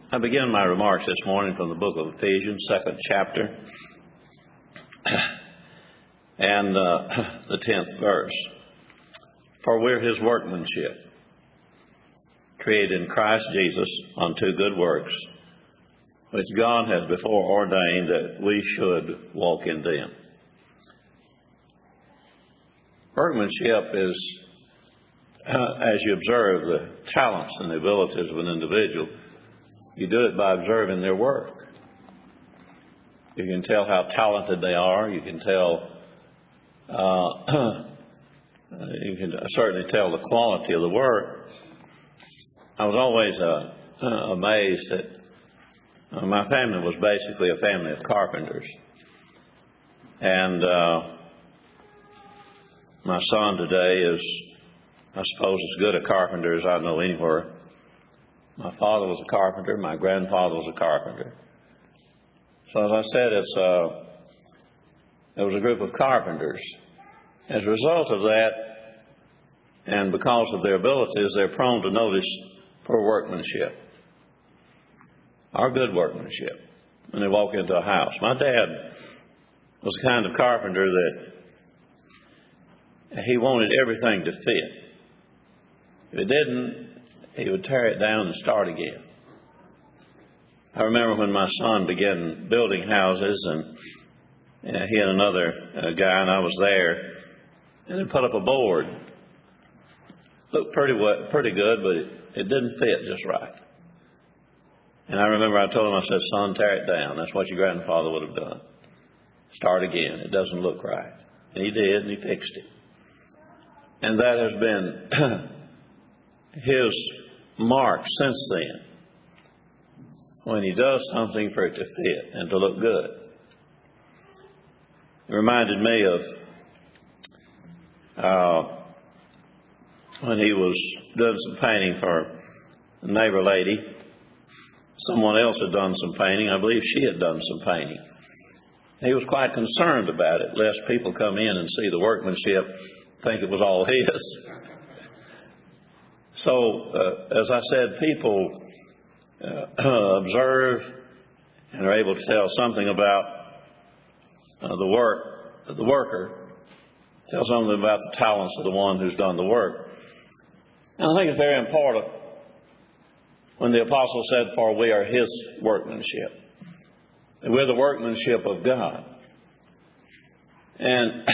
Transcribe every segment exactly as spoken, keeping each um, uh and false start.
I begin my remarks this morning from the book of Ephesians, second chapter, and uh, the tenth verse. For we're his workmanship, created in Christ Jesus unto good works, which God has before ordained that we should walk in them. Workmanship is, uh, as you observe the talents and the abilities of an individual, you do it by observing their work. You can tell how talented they are. You can tell, uh, you can certainly tell the quality of the work. I was always uh, uh, amazed that uh, my family was basically a family of carpenters. And uh, my son today is, I suppose, as good a carpenter as I know anywhere. My father was a carpenter. My grandfather was a carpenter. So as I said, it's uh, there was a group of carpenters. As a result of that, and because of their abilities, they're prone to notice poor workmanship, or good workmanship, when they walk into a house. My dad was the kind of carpenter that he wanted everything to fit. If it didn't, he would tear it down and start again. I remember when my son began building houses, and uh, he and another uh, guy, and I was there, and they put up a board. Looked pretty well, pretty good, but it, it didn't fit just right. And I remember I told him, I said, son, tear it down. That's what your grandfather would have done. Start again. It doesn't look right. And he did, and he fixed it. And that has been his mark since then, when he does something for it to fit and to look good. It reminded me of uh, when he was doing some painting for a neighbor lady. Someone else had done some painting. I believe she had done some painting. He was quite concerned about it, lest people come in and see the workmanship, think it was all his. So, uh, as I said, people uh, observe and are able to tell something about uh, the work, the worker, tell something about the talents of the one who's done the work. And I think it's very important when the apostle said, for we are his workmanship. And we're the workmanship of God. And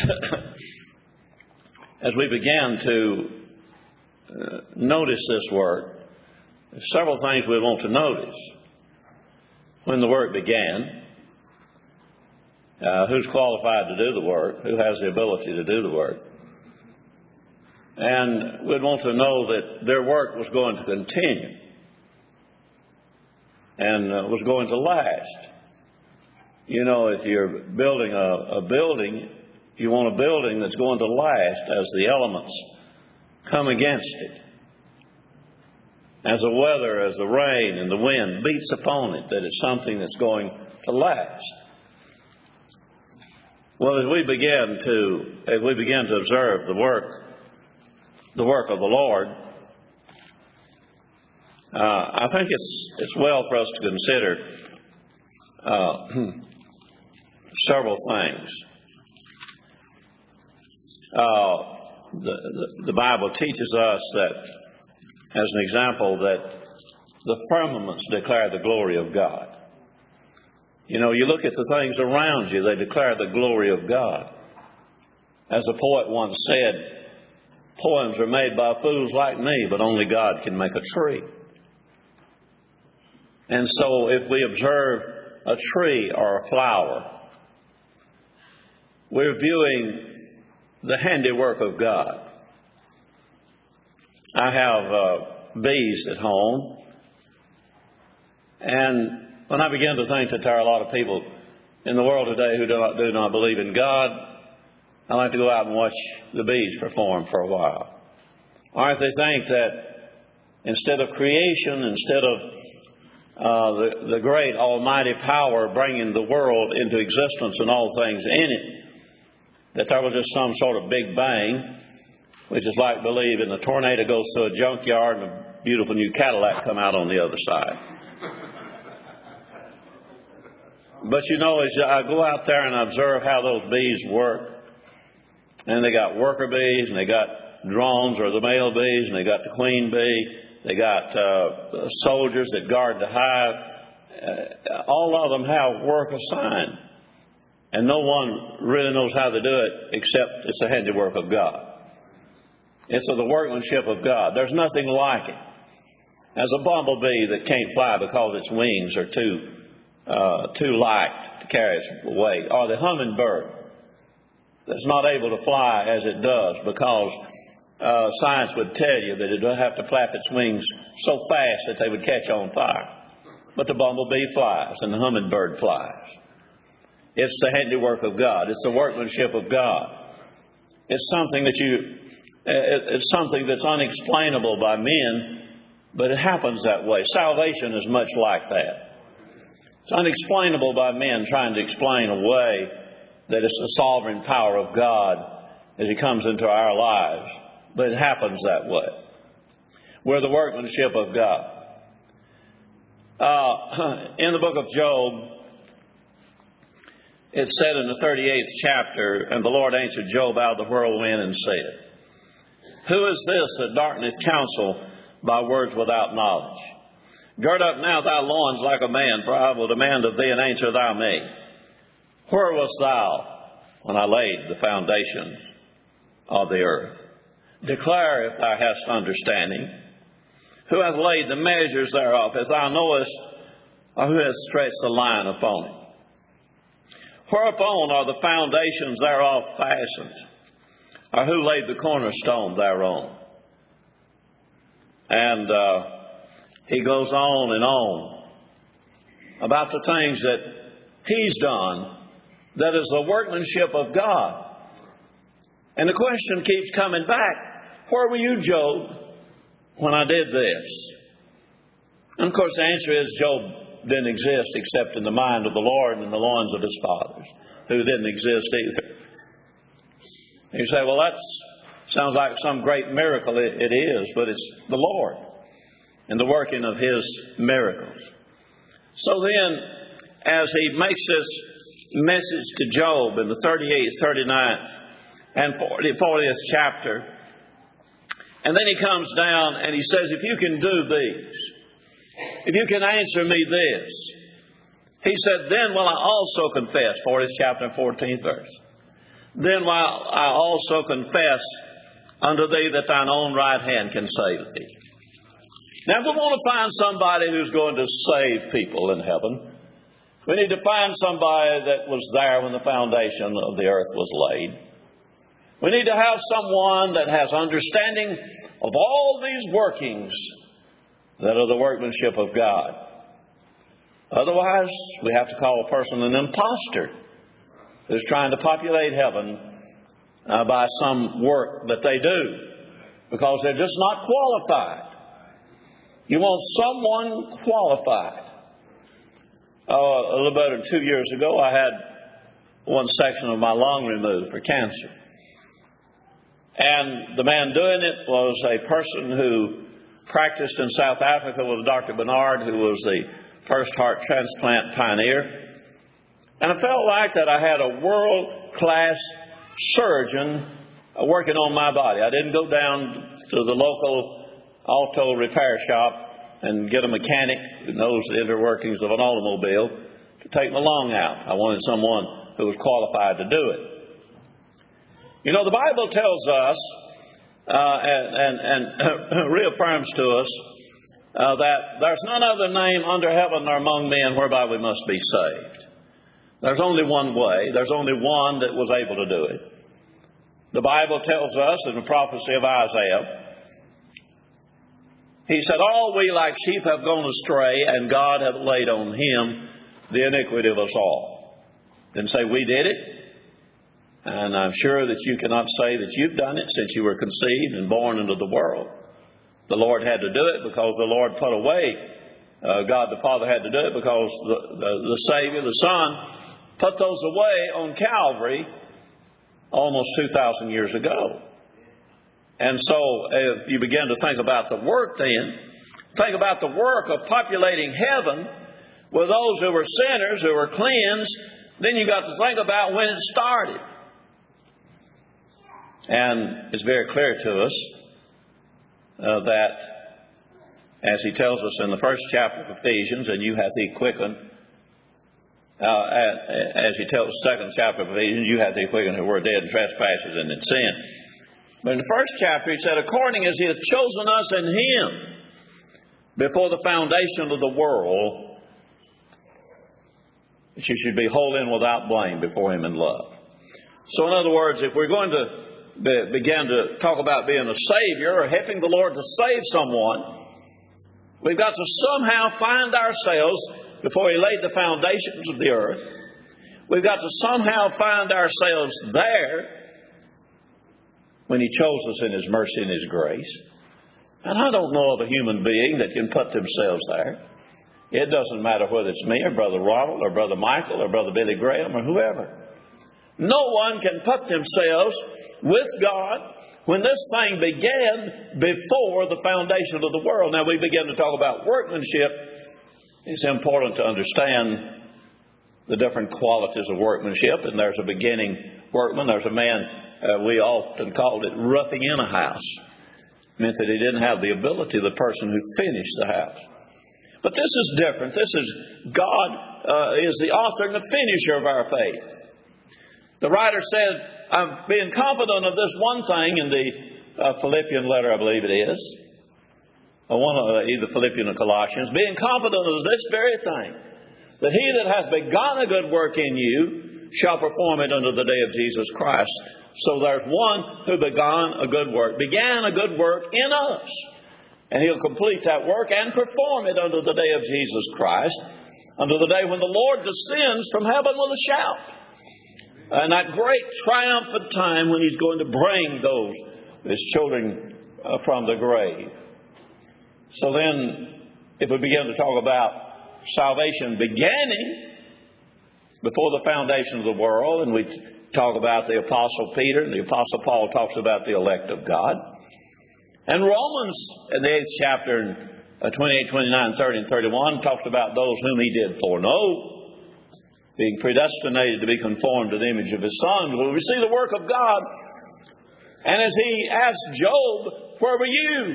as we began to Uh, notice this work, there's several things we want to notice. When the work began, uh, who's qualified to do the work, who has the ability to do the work. And we'd want to know that their work was going to continue and uh, was going to last. You know, if you're building a, a building, you want a building that's going to last as the elements come against it. As the weather, as the rain and the wind beats upon it, that it's something that's going to last. Well, as we begin to as we begin to observe the work, the work of the Lord, uh, I think it's it's well for us to consider uh, several things. Uh, The, the, the Bible teaches us that, as an example, that the firmaments declare the glory of God. You know, you look at the things around you, they declare the glory of God. As a poet once said, poems are made by fools like me, but only God can make a tree. And so if we observe a tree or a flower, we're viewing the handiwork of God. I have uh, bees at home, and when I begin to think that there are a lot of people in the world today who do not, do not believe in God, I like to go out and watch the bees perform for a while. Or if they think that instead of creation, instead of uh, the, the great almighty power bringing the world into existence and all things in it, that there was just some sort of big bang, which is like believing a tornado goes through a junkyard and a beautiful new Cadillac come out on the other side. But you know, as I go out there and observe how those bees work, and they got worker bees, and they got drones or the male bees, and they got the queen bee, they got uh, soldiers that guard the hive. Uh, all of them have work assigned. And no one really knows how to do it except it's the handiwork of God. It's the workmanship of God. There's nothing like it. As a bumblebee that can't fly because its wings are too uh, too light to carry its weight, or the hummingbird that's not able to fly as it does because uh, science would tell you that it would have to flap its wings so fast that they would catch on fire. But the bumblebee flies and the hummingbird flies. It's the handiwork of God. It's the workmanship of God. It's something that you, it's something that's unexplainable by men, but it happens that way. Salvation is much like that. It's unexplainable by men trying to explain away that it's the sovereign power of God as He comes into our lives, but it happens that way. We're the workmanship of God. Uh, in the book of Job, it said in the thirty-eighth chapter, and the Lord answered Job out of the whirlwind and said, Who is this that darkeneth counsel by words without knowledge? Gird up now thy loins like a man, for I will demand of thee, and answer thou me. Where wast thou when I laid the foundations of the earth? Declare if thou hast understanding. Who hath laid the measures thereof, if thou knowest, or who hath stretched the line upon it? Whereupon are the foundations thereof fastened? Or who laid the cornerstone thereon? And uh, he goes on and on about the things that he's done that is the workmanship of God. And the question keeps coming back, where were you, Job, when I did this? And of course the answer is Job didn't exist except in the mind of the Lord and in the loins of his fathers, who didn't exist either. You say, well, that sounds like some great miracle. It, it is, but it's the Lord and the working of His miracles. So then, as he makes this message to Job in the thirty-eighth, thirty-ninth, and fortieth chapter, and then he comes down and he says, if you can do these, if you can answer me this, he said, then will I also confess, fortieth chapter and fourteenth verse, then will I also confess unto thee that thine own right hand can save thee. Now, if we want to find somebody who's going to save people in heaven, we need to find somebody that was there when the foundation of the earth was laid. We need to have someone that has understanding of all these workings that are the workmanship of God. Otherwise, we have to call a person an imposter who's trying to populate heaven uh, by some work that they do, because they're just not qualified. You want someone qualified. Uh, a little better than two years ago, I had one section of my lung removed for cancer. And the man doing it was a person who practiced in South Africa with Doctor Bernard, who was the first heart transplant pioneer. And I felt like that I had a world-class surgeon working on my body. I didn't go down to the local auto repair shop and get a mechanic who knows the inner workings of an automobile to take my lung out. I wanted someone who was qualified to do it. You know, the Bible tells us uh, and, and, and reaffirms to us uh, that there's none other name under heaven nor among men whereby we must be saved. There's only one way. There's only one that was able to do it. The Bible tells us in the prophecy of Isaiah, he said, all we like sheep have gone astray, and God hath laid on Him the iniquity of us all. Didn't say we did it. And I'm sure that you cannot say that you've done it since you were conceived and born into the world. The Lord had to do it because the Lord put away, uh, God the Father had to do it because the, the, the Savior, the Son, put those away on Calvary almost two thousand years ago. And so if you begin to think about the work then, think about the work of populating heaven with those who were sinners, who were cleansed, then you've got to think about when it started. And it's very clear to us uh, that, as he tells us in the first chapter of Ephesians, and you hath he quickened, uh, as he tells the second chapter of Ephesians, you hath he quickened who were dead in trespasses and in sin. But in the first chapter he said, according as he hath chosen us in him before the foundation of the world, that you should be holy and without blame before him in love. So in other words, if we're going to be, begin to talk about being a Savior or helping the Lord to save someone, we've got to somehow find ourselves, before he laid the foundations of the earth, we've got to somehow find ourselves there when he chose us in his mercy and his grace. And I don't know of a human being that can put themselves there. It doesn't matter whether it's me or Brother Ronald or Brother Michael or Brother Billy Graham or whoever. No one can put themselves with God when this thing began before the foundation of the world. Now we begin to talk about workmanship. It's important to understand the different qualities of workmanship. And there's a beginning workman. There's a man, uh, we often called it roughing in a house. It meant that he didn't have the ability of the person who finished the house. But this is different. This is God uh, is the author and the finisher of our faith. The writer said, I'm being confident of this one thing in the uh, Philippian letter, I believe it is. Or one of uh, either Philippian or Colossians. Being confident of this very thing, that he that hath begun a good work in you shall perform it unto the day of Jesus Christ. So there's one who began a good work, began a good work in us. And he'll complete that work and perform it unto the day of Jesus Christ, unto the day when the Lord descends from heaven with a shout. And that great triumphant time when he's going to bring those, his children, uh, from the grave. So then, if we begin to talk about salvation beginning before the foundation of the world, and we talk about the Apostle Peter, and the Apostle Paul talks about the elect of God. And Romans, in the eighth chapter, uh, twenty-eight, twenty-nine, thirty, and thirty-one, talks about those whom he did foreknow, being predestinated to be conformed to the image of his Son. Well, we see the work of God. And as he asked Job, where were you?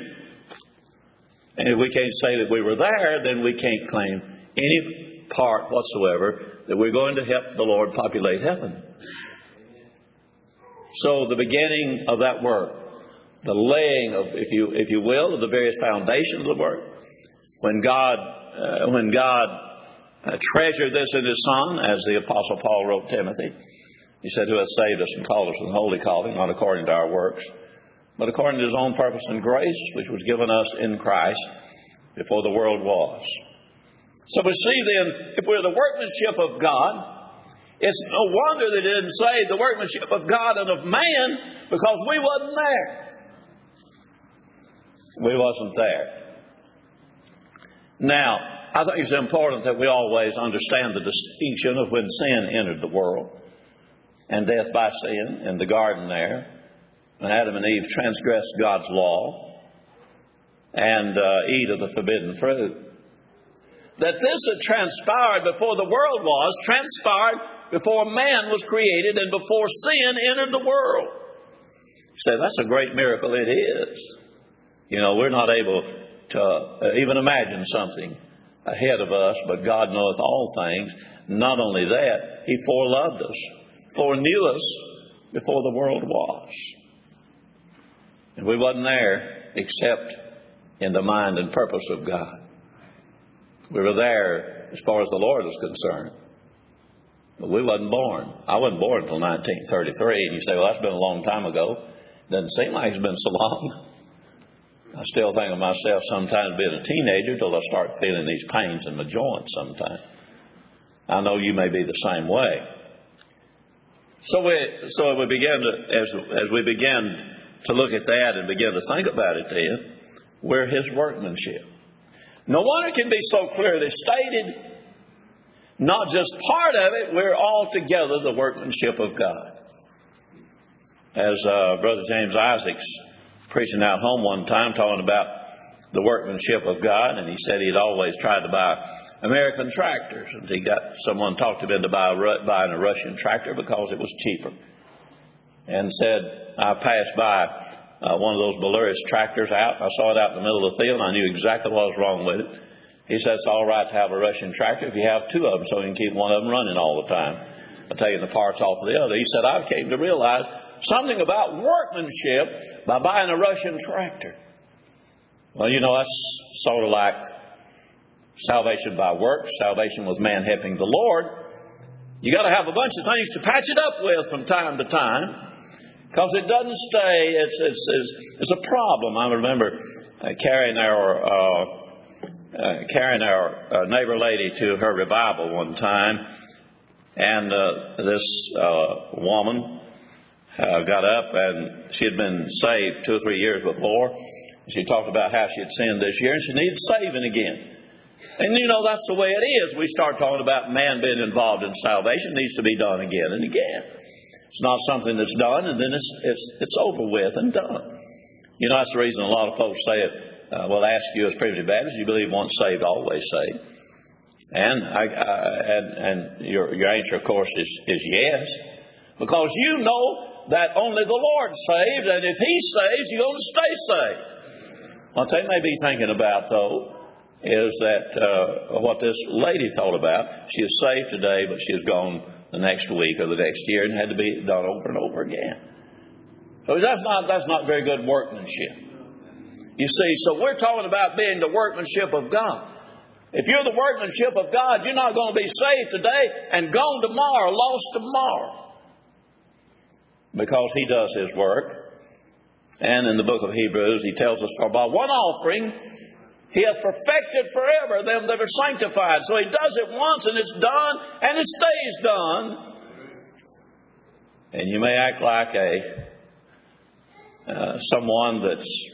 And if we can't say that we were there, then we can't claim any part whatsoever that we're going to help the Lord populate heaven. So the beginning of that work, the laying of, if you if you will, of the various foundations of the work, when God uh, when God uh, treasured this in his Son, as the Apostle Paul wrote Timothy, he said, who hath saved us and called us with an holy calling, not according to our works, but according to his own purpose and grace, which was given us in Christ before the world was. So we see then, if we're the workmanship of God, it's no wonder that it didn't say the workmanship of God and of man, because we wasn't there. We wasn't there. Now, I think it's important that we always understand the distinction of when sin entered the world, and death by sin in the garden there, when Adam and Eve transgressed God's law and uh, eat of the forbidden fruit. That this had transpired before the world was, transpired before man was created and before sin entered the world. You say, that's a great miracle. It is. You know, we're not able to uh, even imagine something ahead of us, but God knoweth all things. Not only that, he foreloved us, foreknew us before the world was. And we wasn't there except in the mind and purpose of God. We were there as far as the Lord was concerned. But we wasn't born. I wasn't born until nineteen thirty-three. And you say, well, that's been a long time ago. Doesn't seem like it's been so long. I still think of myself sometimes being a teenager till I start feeling these pains in my joints sometimes. I know you may be the same way. So we, so we began to, as, as we began to look at that and begin to think about it then, we're his workmanship. No wonder it can be so clearly stated, not just part of it, we're altogether the workmanship of God. As uh, Brother James Isaacs preaching out home one time talking about the workmanship of God, and he said he'd always tried to buy American tractors. And he got someone talked him into buy, buying a Russian tractor because it was cheaper. And said, I passed by uh, one of those Belarus tractors out. I saw it out in the middle of the field, and I knew exactly what was wrong with it. He said, it's all right to have a Russian tractor if you have two of them, so you can keep one of them running all the time, taking the parts off of the other. He said, I came to realize something about workmanship by buying a Russian tractor. Well, you know, that's sort of like salvation by works. Salvation was man helping the Lord. You got to have a bunch of things to patch it up with from time to time, because it doesn't stay. It's it's it's, it's a problem. I remember uh, carrying our uh, uh, carrying our uh, neighbor lady to her revival one time, and uh, this uh, woman uh, got up, and she had been saved two or three years before. She talked about how she had sinned this year, and she needed saving again. And, you know, that's the way it is. We start talking about man being involved in salvation. It needs to be done again and again. It's not something that's done and then it's it's, it's over with and done. You know, that's the reason a lot of folks say it. Uh, well, ask you as Primitive Baptists, you believe once saved, always saved. And I, I, and, and your, your answer, of course, is, is yes. Because you know that only the Lord saved, and if He saves, you're going to stay saved. What they may be thinking about, though, is that uh, what this lady thought about. She is saved today, but she is gone the next week or the next year and had to be done over and over again. So that's not, that's not very good workmanship. You see, so we're talking about being the workmanship of God. If you're the workmanship of God, you're not going to be saved today and gone tomorrow, lost tomorrow. Because He does His work. And in the book of Hebrews, He tells us, for by one offering, He has perfected forever them that are sanctified. So He does it once and it's done and it stays done. And you may act like a uh, someone that's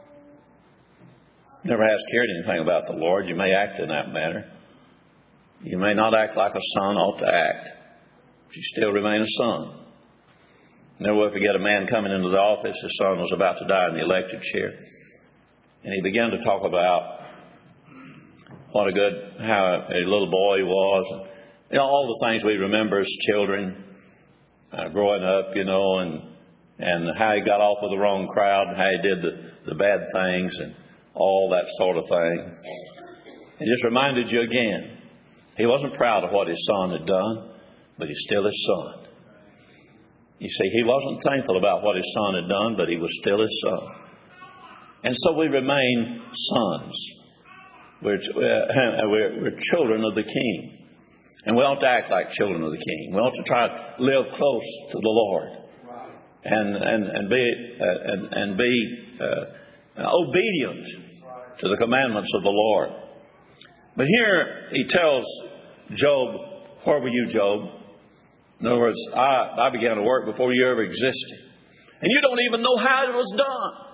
never has cared anything about the Lord. You may act in that manner. You may not act like a son ought to act, but you still remain a son. Never will forget a man coming into the office. His son was about to die in the electric chair. And he began to talk about what a good, how a little boy he was. And, you know, all the things we remember as children, uh, growing up, you know, and and how he got off with the wrong crowd and how he did the, the bad things and all that sort of thing. It just reminded you again, he wasn't proud of what his son had done, but he's still his son. You see, he wasn't thankful about what his son had done, but he was still his son. And so we remain sons. We're, uh, we're, we're children of the King. And we ought to act like children of the King. We ought to try to live close to the Lord. And, and, and be, uh, and, and be uh, obedient to the commandments of the Lord. But here he tells Job, where were you, Job? In other words, I, I began to work before you ever existed. And you don't even know how it was done.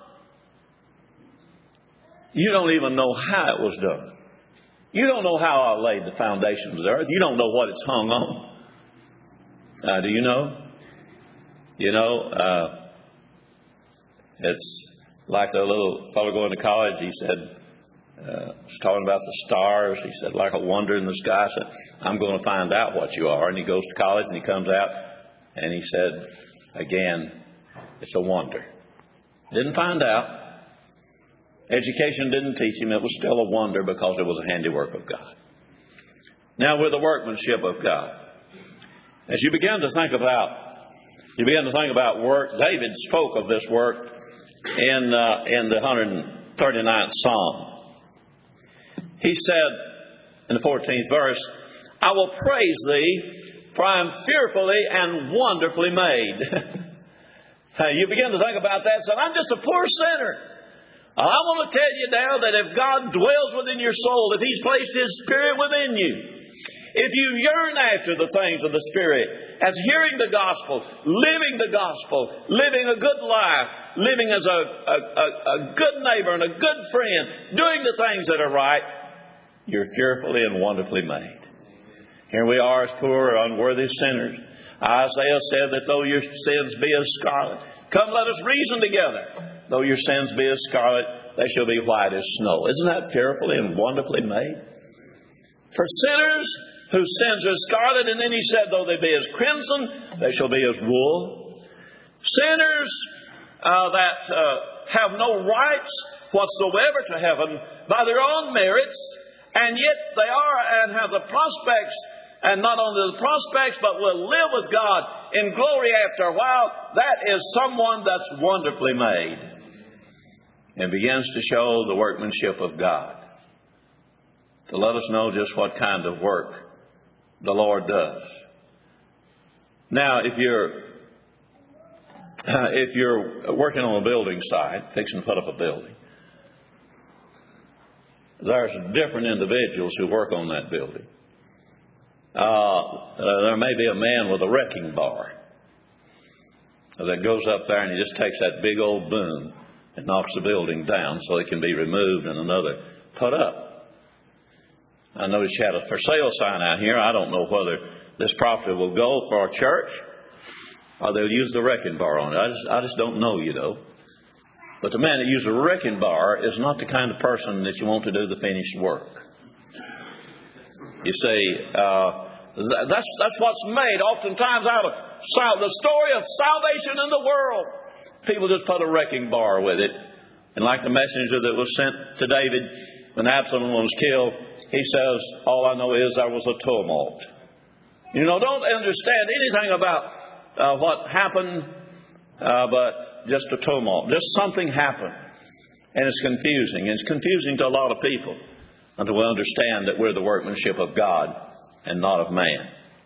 You don't even know how it was done. You don't know how I laid the foundations of the earth. You don't know what it's hung on. Uh, do you know? You know, uh, it's like a little fellow going to college. He said, uh, was talking about the stars. He said, like a wonder in the sky. I said, I'm going to find out what you are. And he goes to college and he comes out and he said, again, it's a wonder. Didn't find out. Education didn't teach him. It was still a wonder because it was a handiwork of God. Now we're the workmanship of God. As you begin to think about, you begin to think about work. David spoke of this work in uh, in the one hundred thirty-ninth Psalm. He said in the fourteenth verse, I will praise Thee, for I am fearfully and wonderfully made. You begin to think about that. So I'm just a poor sinner. I want to tell you now that if God dwells within your soul, if He's placed His Spirit within you, if you yearn after the things of the Spirit, as hearing the gospel, living the gospel, living a good life, living as a, a, a, a good neighbor and a good friend, doing the things that are right, you're fearfully and wonderfully made. Here we are as poor, unworthy sinners. Isaiah said that though your sins be as scarlet, come let us reason together. Though your sins be as scarlet, they shall be white as snow. Isn't that fearfully and wonderfully made? for sinners whose sins are scarlet. And then he said, though they be as crimson, they shall be as wool. Sinners uh, that uh, have no rights whatsoever to heaven by their own merits, and yet they are and have the prospects, and not only the prospects, but will live with God in glory after a while. That is someone that's wonderfully made and begins to show the workmanship of God, to let us know just what kind of work the Lord does. Now, if you're uh, if you're working on a building site, fixing to put up a building, there's different individuals who work on that building. Uh, uh, there may be a man with a wrecking bar that goes up there and he just takes that big old boom and knocks the building down so it can be removed and another put up. I noticed you had a for sale sign out here. I don't know whether this property will go for a church or they'll use the wrecking bar on it. I just, I just don't know, you know. But the man that uses a wrecking bar is not the kind of person that you want to do the finished work. You see, uh, that's that's what's made oftentimes out of sal- the story of salvation in the world. People just put a wrecking bar with it. And like the messenger that was sent to David when Absalom was killed, he says, all I know is there was a tumult. You know, don't understand anything about uh, what happened, uh, but just a tumult. Just something happened. And it's confusing. And it's confusing to a lot of people until we understand that we're the workmanship of God and not of man.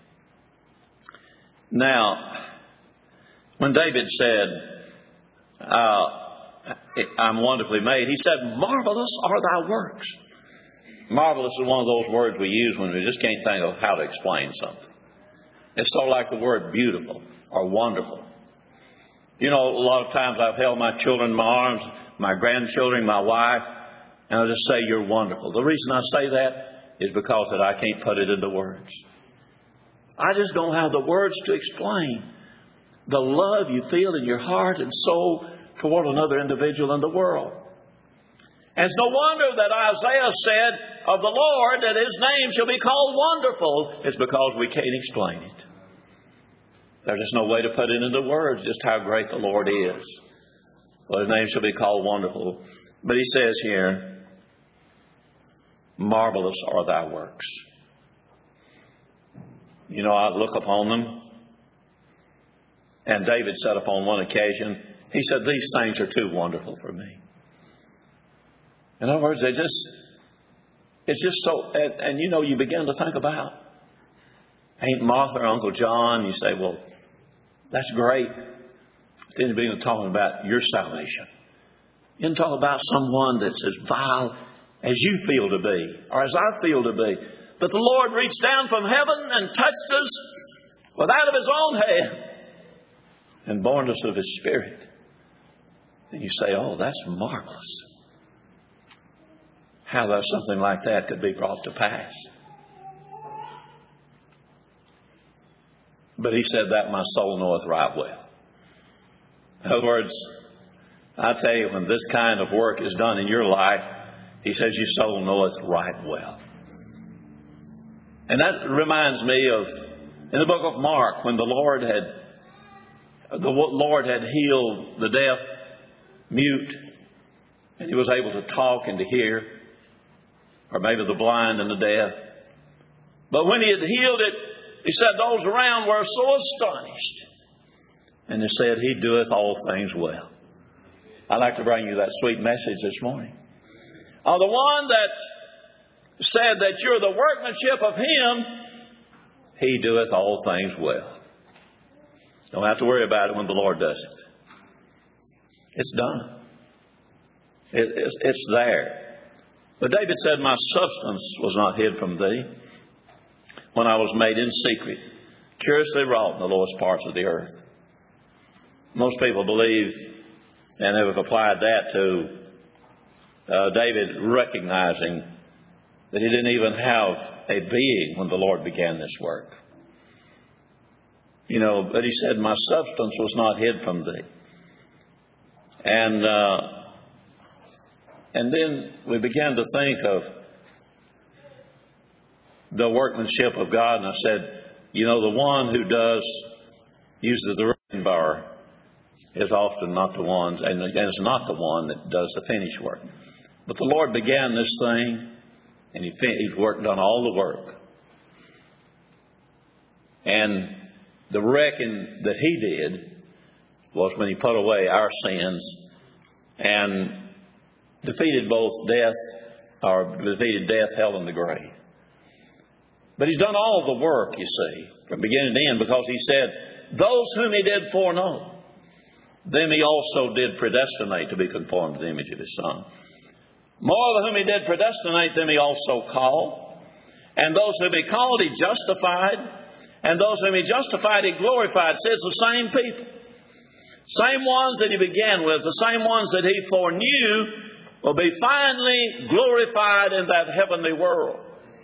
Now, when David said, uh, I'm wonderfully made, he said, marvelous are thy works. Marvelous is one of those words we use when we just can't think of how to explain something. It's sort of like the word beautiful or wonderful. You know, a lot of times I've held my children in my arms, my grandchildren, my wife, and I just say, you're wonderful. The reason I say that is because that I can't put it into words. I just don't have the words to explain the love you feel in your heart and soul toward another individual in the world. And it's no wonder that Isaiah said of the Lord that His name shall be called Wonderful. It's because we can't explain it. There's just no way to put it into words just how great the Lord is. Well, His name shall be called Wonderful. But He says here, marvelous are thy works. You know, I look upon them. And David said upon one occasion, he said, these things are too wonderful for me. In other words, they just, it's just so, and, and you know, you begin to think about Aunt Martha or Uncle John. You say, well, that's great. But then you begin talking about your salvation. You can talk about someone that's as vile as you feel to be, or as I feel to be. But the Lord reached down from heaven and touched us with out of His own hand and born us of His Spirit. And you say, oh, that's marvelous. How that something like that could be brought to pass. But He said that my soul knoweth right well. In other words, I tell you, when this kind of work is done in your life, He says your soul knoweth right well. And that reminds me of in the book of Mark, when the Lord had the Lord had healed the deaf, mute, and He was able to talk and to hear, or maybe the blind and the deaf. But when He had healed it, He said those around were so astonished. And He said, He doeth all things well. I'd like to bring you that sweet message this morning. Uh, the one that said that you're the workmanship of Him, He doeth all things well. Don't have to worry about it when the Lord does it. It's done. It, it's, it's there. But David said, my substance was not hid from Thee when I was made in secret, curiously wrought in the lowest parts of the earth. Most people believe, and have applied that to uh, David recognizing that he didn't even have a being when the Lord began this work. You know, but he said, my substance was not hid from Thee. And uh, and then we began to think of the workmanship of God, and I said, you know, the one who does uses the wrecking bar is often not the one, and is not the one that does the finished work. But the Lord began this thing, and He, He worked on all the work. And the wrecking that He did was when He put away our sins and defeated both death, or defeated death, hell, and the grave. But He's done all the work, you see, from beginning to end, because He said, those whom He did foreknow, them He also did predestinate to be conformed to the image of His Son. More whom He did predestinate, them He also called. And those whom He called, He justified. And those whom He justified, He glorified. See, it's the same people. Same ones that He began with, the same ones that He foreknew will be finally glorified in that heavenly world.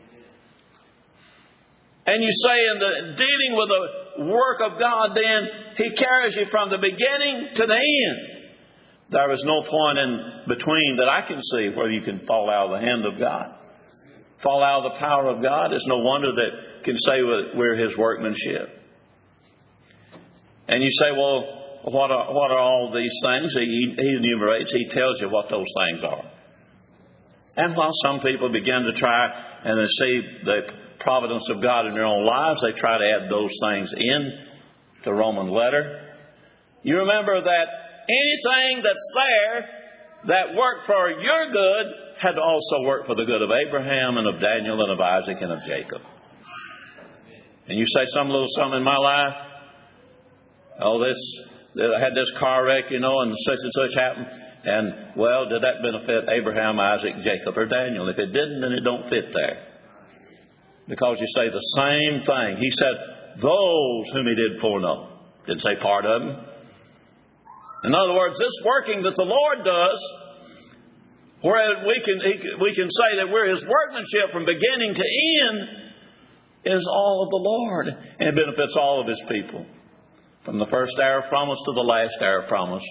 And you say in the dealing with the work of God, then He carries you from the beginning to the end. There is no point in between that I can see where you can fall out of the hand of God, fall out of the power of God. It's no wonder that can say we're His workmanship. And you say, well, what are, what are all these things? He, he enumerates, He tells you what those things are. And while some people begin to try and they see the providence of God in their own lives, they try to add those things in the Roman letter. You remember that anything that's there that worked for your good had to also work for the good of Abraham and of Daniel and of Isaac and of Jacob. And you say some little something in my life, oh, this, I had this car wreck, you know, and such and such happened. And, well, did that benefit Abraham, Isaac, Jacob, or Daniel? If it didn't, then it don't fit there. Because you say the same thing. He said, those whom He did foreknow. Didn't say part of them. In other words, this working that the Lord does, where we can, we can say that we're His workmanship from beginning to end, is all of the Lord. And it benefits all of His people. From the first hour of promise to the last hour of promise.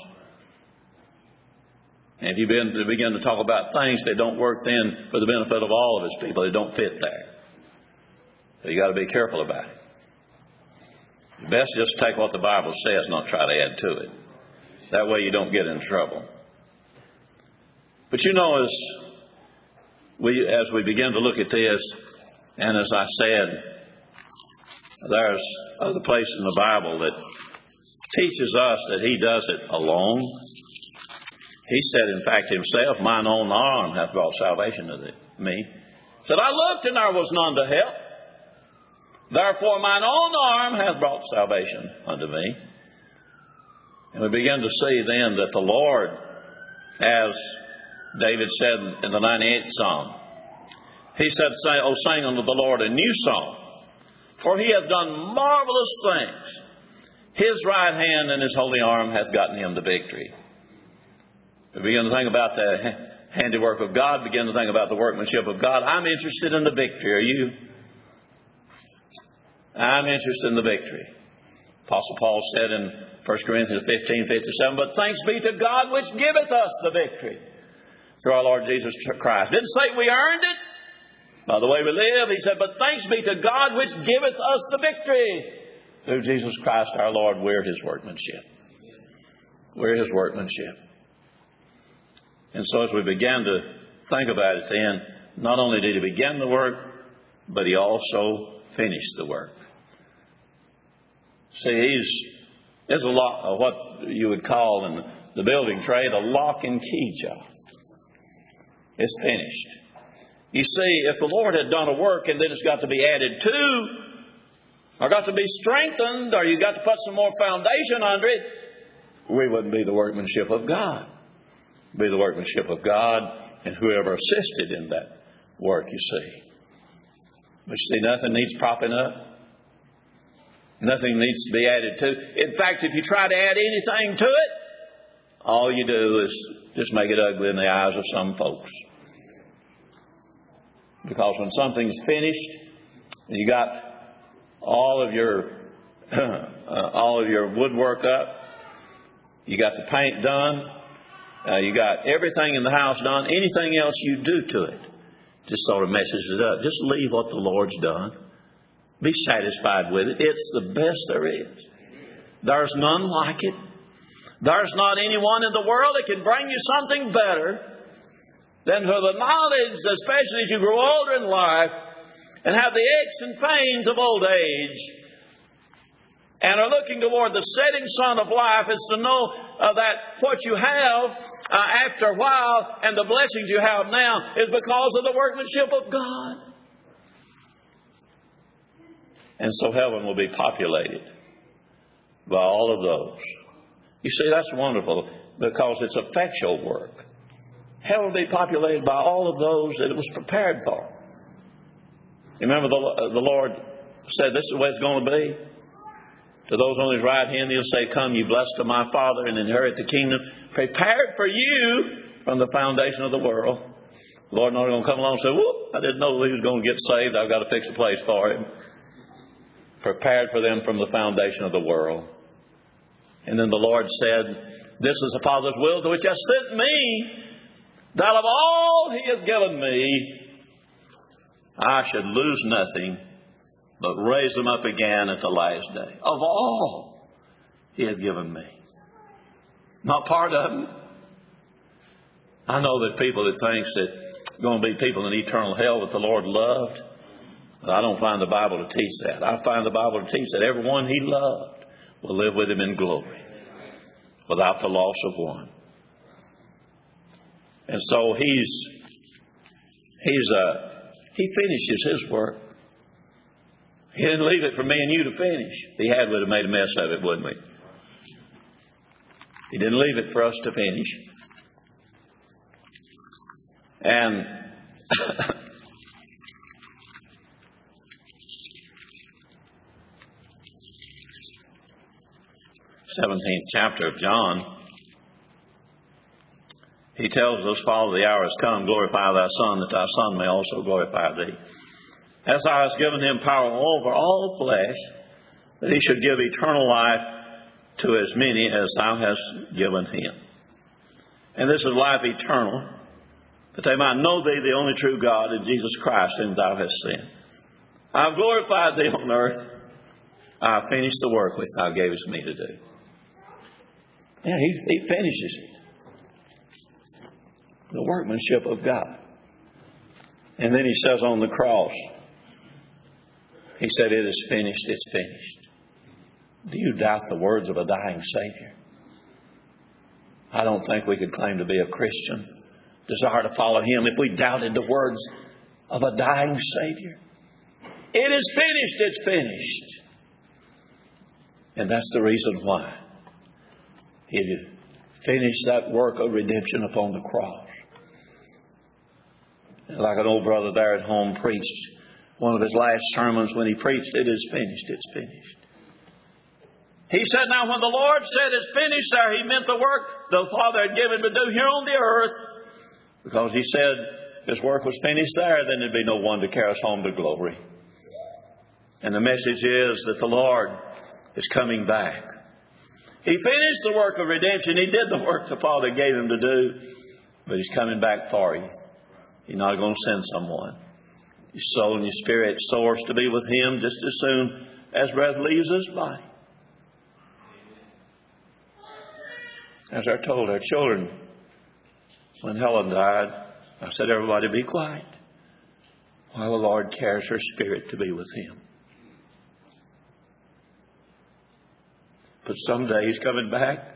And if you begin to, begin to talk about things that don't work then for the benefit of all of His people, they don't fit there. So you got to be careful about it. It's best just take what the Bible says and not try to add to it. That way you don't get in trouble. But you know, as we as we begin to look at this, and as I said, there's other places in the Bible that teaches us that He does it alone. He said, in fact, Himself, mine own arm hath brought salvation to me. He said, I looked and there was none to help. Therefore mine own arm hath brought salvation unto me. And we begin to see then that the Lord, as David said in the ninety-eighth Psalm, he said, O sing unto the Lord a new song, for He hath done marvelous things. His right hand and His holy arm hath gotten Him the victory. We begin to think about the handiwork of God, begin to think about the workmanship of God. I'm interested in the victory. Are you? I'm interested in the victory. Apostle Paul said in First Corinthians fifteen fifty-seven, but thanks be to God which giveth us the victory through our Lord Jesus Christ. Didn't say we earned it by the way we live. He said, but thanks be to God which giveth us the victory through Jesus Christ our Lord. We're His workmanship. We're His workmanship. And so as we began to think about it then, not only did He begin the work, but He also finished the work. See, He's there's a lot of what you would call in the building trade a lock and key job. It's finished. You see, if the Lord had done a work and then it's got to be added to, or got to be strengthened, or you got to put some more foundation under it, we wouldn't be the workmanship of God. It'd be the workmanship of God and whoever assisted in that work, you see. But you see, nothing needs propping up. Nothing needs to be added to. In fact, if you try to add anything to it, all you do is just make it ugly in the eyes of some folks. Because when something's finished, and you got all of your uh, all of your woodwork up, you got the paint done, uh, you got everything in the house done, anything else you do to it just sort of messes it up. Just leave what the Lord's done. Be satisfied with it. It's the best there is. There's none like it. There's not anyone in the world that can bring you something better than for the knowledge, especially as you grow older in life and have the aches and pains of old age and are looking toward the setting sun of life, is to know uh, that what you have uh, after a while and the blessings you have now is because of the workmanship of God. And so heaven will be populated by all of those. You see, that's wonderful because it's effectual work. Heaven will be populated by all of those that it was prepared for. Remember, the, the Lord said, this is the way it's going to be. To those on His right hand, He'll say, come, you blessed of my Father, and inherit the kingdom prepared for you from the foundation of the world. The Lord not going to come along and say, whoop, I didn't know He was going to get saved. I've got to fix a place for Him. Prepared for them from the foundation of the world. And then the Lord said, this is the Father's will to which hath sent me, that of all He hath given me, I should lose nothing, but raise them up again at the last day. Of all He hath given me. Not part of them. I know that people that thinks that there are going to be people in eternal hell that the Lord loved. But I don't find the Bible to teach that. I find the Bible to teach that everyone He loved will live with Him in glory without the loss of one. And so He's He's uh, He finishes His work. He didn't leave it for me and you to finish. If He had, we'd have made a mess of it, wouldn't we? He didn't leave it for us to finish. And seventeenth chapter of John, He tells us, Father, the hour has come, glorify Thy Son, that Thy Son may also glorify Thee. As Thou hast given Him power over all flesh, that He should give eternal life to as many as Thou hast given Him. And this is life eternal, that they might know Thee, the only true God, and Jesus Christ, whom Thou hast sent. I have glorified Thee on earth. I have finished the work which Thou gavest me to do. Yeah, he, he finishes it. The workmanship of God. And then He says on the cross, He said, it is finished, it's finished. Do you doubt the words of a dying Savior? I don't think we could claim to be a Christian, desire to follow Him, if we doubted the words of a dying Savior. It is finished, it's finished. And that's the reason why He finished that work of redemption upon the cross. And like an old brother there at home preached one of his last sermons when he preached, it is finished, it's finished. He said, now when the Lord said it's finished there, He meant the work the Father had given to do here on the earth. Because He said if His work was finished there, then there'd be no one to carry us home to glory. And the message is that the Lord is coming back. He finished the work of redemption. He did the work the Father gave Him to do. But He's coming back for you. He's not going to send someone. Your soul and your spirit soars to be with Him just as soon as breath leaves this body. As I told our children when Helen died, I said, everybody be quiet while the Lord carries her spirit to be with Him. But someday He's coming back.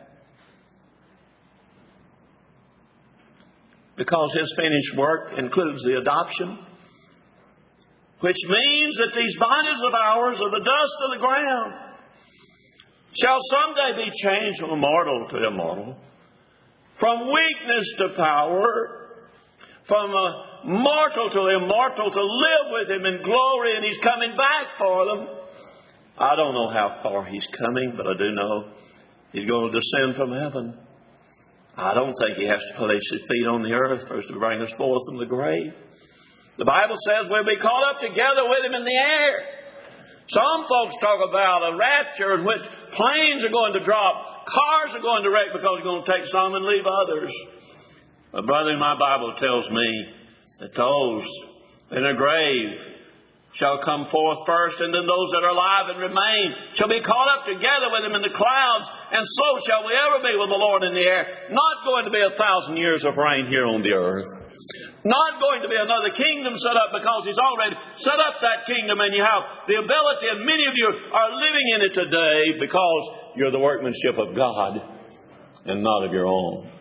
Because His finished work includes the adoption, which means that these bodies of ours are the dust of the ground, shall someday be changed from mortal to immortal, from weakness to power, from a mortal to immortal, to live with Him in glory, and He's coming back for them. I don't know how far He's coming, but I do know He's going to descend from heaven. I don't think He has to place His feet on the earth for us to bring us forth from the grave. The Bible says we'll be caught up together with Him in the air. Some folks talk about a rapture in which planes are going to drop, cars are going to wreck because He's going to take some and leave others. But brother, my Bible tells me that those in a grave shall come forth first, and then those that are alive and remain shall be caught up together with him in the clouds, and so shall we ever be with the Lord in the air. Not going to be a thousand years of reign here on the earth. Not going to be another kingdom set up, because He's already set up that kingdom, and you have the ability, and many of you are living in it today because you're the workmanship of God and not of your own.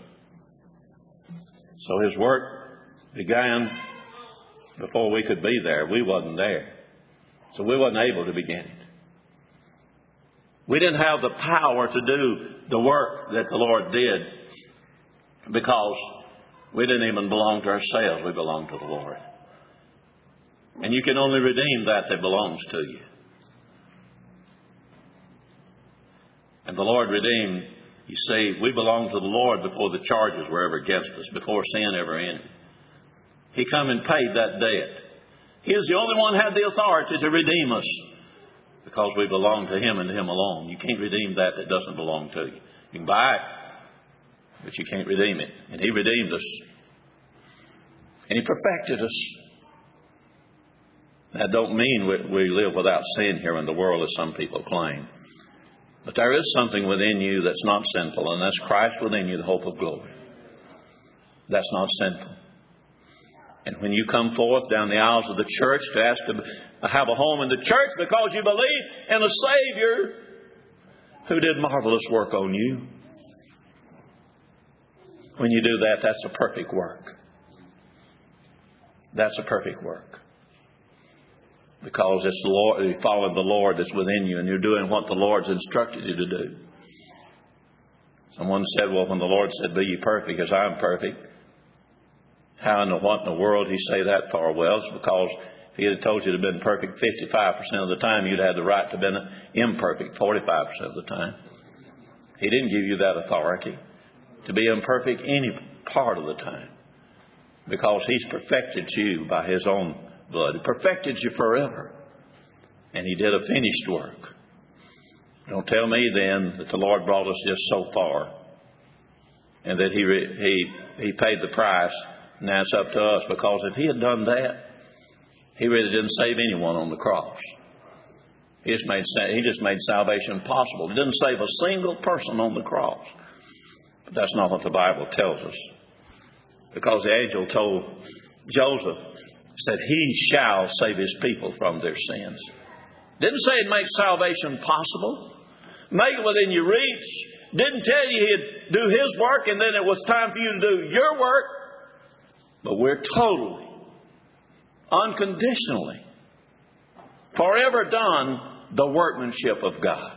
So His work began before we could be there. We wasn't there. So we wasn't able to begin it. We didn't have the power to do the work that the Lord did, because we didn't even belong to ourselves. We belong to the Lord. And you can only redeem that that belongs to you. And the Lord redeemed. You see, we belong to the Lord before the charges were ever against us, before sin ever entered. He come and paid that debt. He is the only one who had the authority to redeem us, because we belong to Him and to Him alone. You can't redeem that that doesn't belong to you. You can buy it, but you can't redeem it. And He redeemed us. And He perfected us. That don't mean we, we live without sin here in the world, as some people claim. But there is something within you that's not sinful, and that's Christ within you, the hope of glory. That's not sinful. And when you come forth down the aisles of the church to ask to have a home in the church because you believe in a Savior who did marvelous work on you, when you do that, that's a perfect work. That's a perfect work. Because it's the Lord, you follow the Lord that's within you, and you're doing what the Lord's instructed you to do. Someone said, well, when the Lord said, be ye perfect as I am perfect, how in the what in the world He say that for? Well, it's because if He had told you to have been perfect fifty-five percent of the time, you'd have the right to have been imperfect forty-five percent of the time. He didn't give you that authority to be imperfect any part of the time, because He's perfected you by His own blood. He perfected you forever. And He did a finished work. Don't tell me then that the Lord brought us just so far, and that He He He paid the price. Now it's up to us, because if He had done that, He really didn't save anyone on the cross. He just made, he just made salvation possible. He didn't save a single person on the cross. But that's not what the Bible tells us. Because the angel told Joseph, said, He shall save His people from their sins. Didn't say it makes salvation possible. Make it within your reach. Didn't tell you He'd do His work and then it was time for you to do your work. But we're totally, unconditionally, forever done the workmanship of God.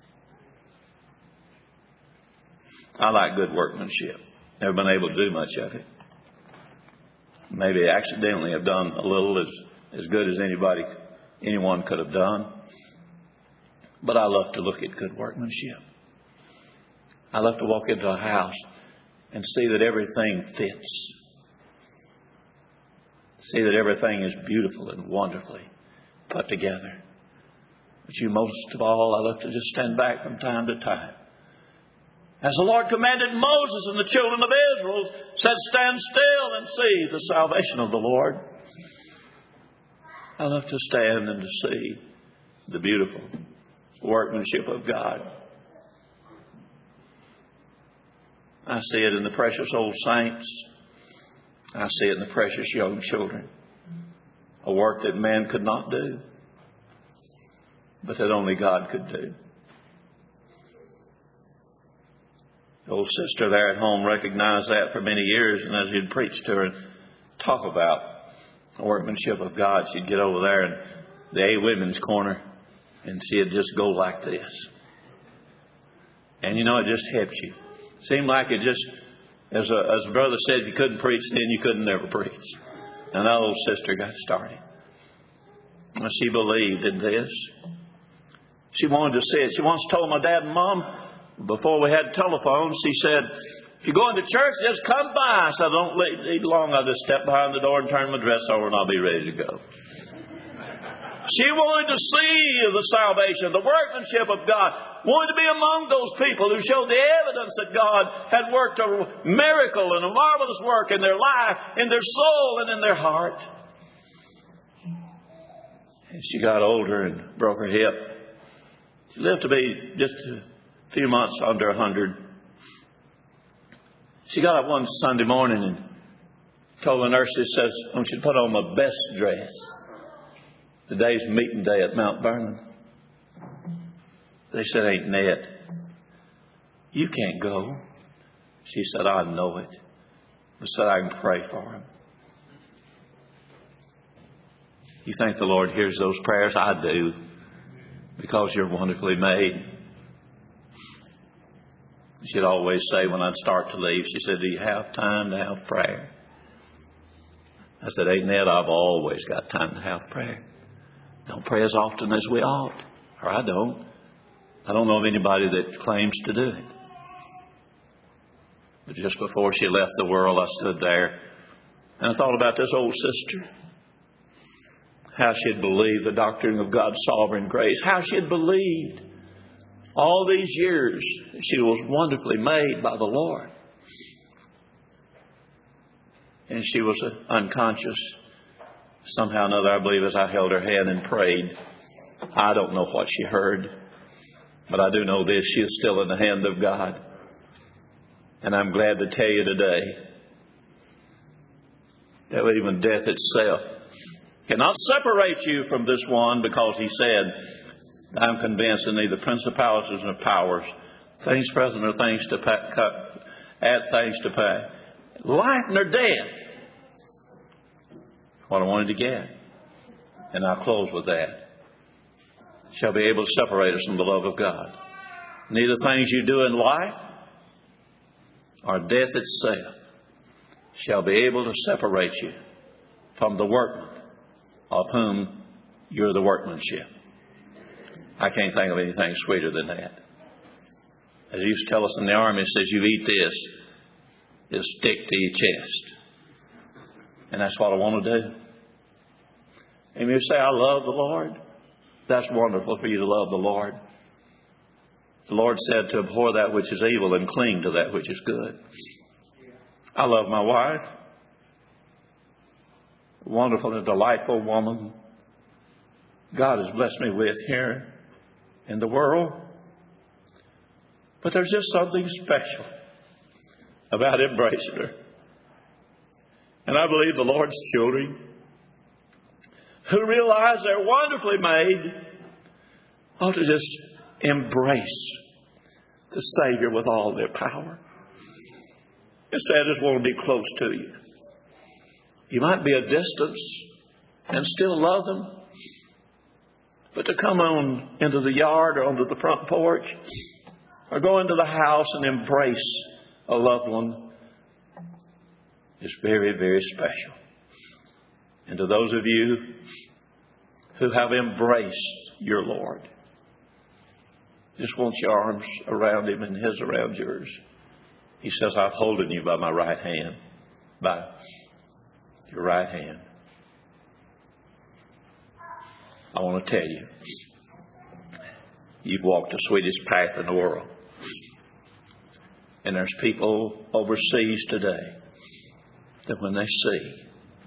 I like good workmanship. Never been able to do much of it. Maybe accidentally have done a little as, as good as anybody, anyone could have done. But I love to look at good workmanship. I love to walk into a house and see that everything fits. See that everything is beautiful and wonderfully put together. But you, most of all, I love to just stand back from time to time. As the Lord commanded Moses and the children of Israel, said, stand still and see the salvation of the Lord. I love to stand and to see the beautiful workmanship of God. I see it in the precious old saints. I see it in the precious young children. A work that man could not do, but that only God could do. The old sister there at home recognized that for many years, and as you'd preach to her and talk about the workmanship of God, she'd get over there in the A Women's Corner and she'd just go like this. And you know, it just helps you. Seemed like it just, as a, as a brother said, if you couldn't preach then, you couldn't never preach. And that old sister got started. She believed in this. She wanted to see it. She once told my dad and mom, before we had telephones, she said, if you go into church, just come by. So I don't leave long. I'll just step behind the door and turn my dress over and I'll be ready to go. She wanted to see the salvation, the workmanship of God. Wanted to be among those people who showed the evidence that God had worked a miracle and a marvelous work in their life, in their soul, and in their heart. And she got older and broke her hip. She lived to be just a few months under a hundred. She got up one Sunday morning and told the nurse, she says, I want you to put on my best dress. The day's meeting day at Mount Vernon. They said, Ain't Ned, you can't go. She said, I know it. But said, I can pray for him. You think the Lord hears those prayers? I do. Because you're wonderfully made. She'd always say when I'd start to leave, she said, do you have time to have prayer? I said, Ain't Ned, I've always got time to have prayer. Don't pray as often as we ought. Or I don't. I don't know of anybody that claims to do it. But just before she left the world, I stood there and I thought about this old sister. How she had believed the doctrine of God's sovereign grace. How she had believed all these years she was wonderfully made by the Lord. And she was unconscious. Somehow or another, I believe, as I held her hand and prayed, I don't know what she heard. But I do know this, she is still in the hand of God. And I'm glad to tell you today that even death itself cannot separate you from this one, because he said, I'm convinced that neither principalities nor powers, things present or things to pa- add things to pass, life nor death. What I wanted to get. And I'll close with that. Shall be able to separate us from the love of God. Neither things you do in life or death itself shall be able to separate you from the workman of whom you're the workmanship. I can't think of anything sweeter than that. As he used to tell us in the army, he says, you eat this, it'll stick to your chest. And that's what I want to do. And you say, I love the Lord. That's wonderful for you to love the Lord. The Lord said to abhor that which is evil and cling to that which is good. I love my wife. Wonderful and delightful woman God has blessed me with here in the world. But there's just something special about embracing her. And I believe the Lord's children who realize they're wonderfully made ought to just embrace the Savior with all their power. It's sad, I just want to be close to you. You might be a distance and still love them. But to come on into the yard or onto the front porch or go into the house and embrace a loved one is very, very special. And to those of you who have embraced your Lord, just want your arms around him and his around yours. He says, I've holden you by my right hand, by your right hand. I want to tell you, you've walked the sweetest path in the world. And there's people overseas today that when they see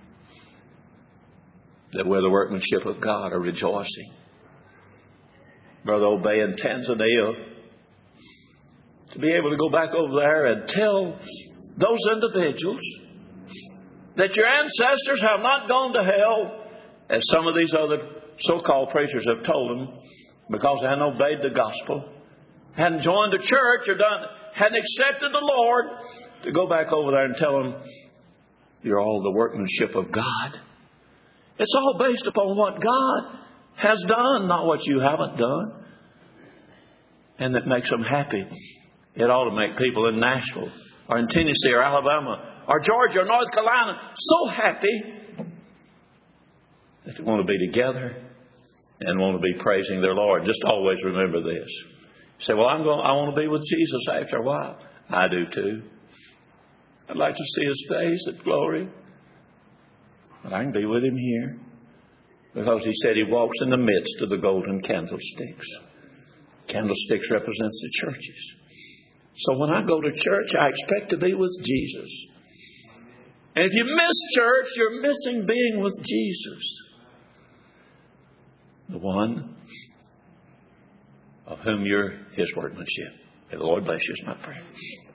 that we're the workmanship of God are rejoicing. Brother Obey in Tanzania, to be able to go back over there and tell those individuals that your ancestors have not gone to hell, as some of these other so-called preachers have told them, because they hadn't obeyed the gospel, hadn't joined the church or done, hadn't accepted the Lord, to go back over there and tell them, you're all the workmanship of God. It's all based upon what God has done, not what you haven't done. And that makes them happy. It ought to make people in Nashville or in Tennessee or Alabama or Georgia or North Carolina so happy that they want to be together and want to be praising their Lord. Just always remember this. You say, well, I'm going, I want to be with Jesus after a while. I do too. I'd like to see his face at glory. But I can be with him here. Because he said he walks in the midst of the golden candlesticks. Candlesticks represents the churches. So when I go to church, I expect to be with Jesus. And if you miss church, you're missing being with Jesus. the one of whom you're His workmanship. May the Lord bless you is my prayer.